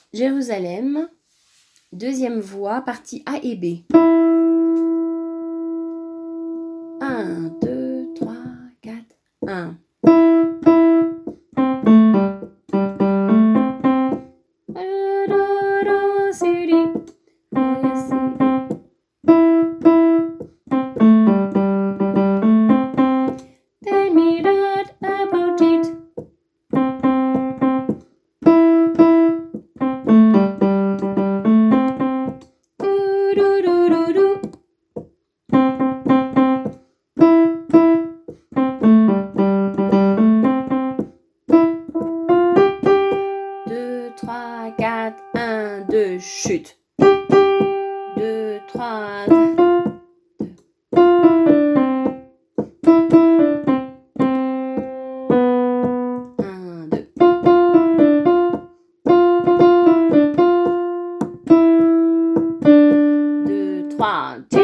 Jérusalem, deuxième voix, partie A et B. 1, 2, 3, 4, 1. Tell me that about it. Do, do, do, do, do. Deux, trois, quatre, un, deux, chute. 2, 3, 1, 2. 2, 3,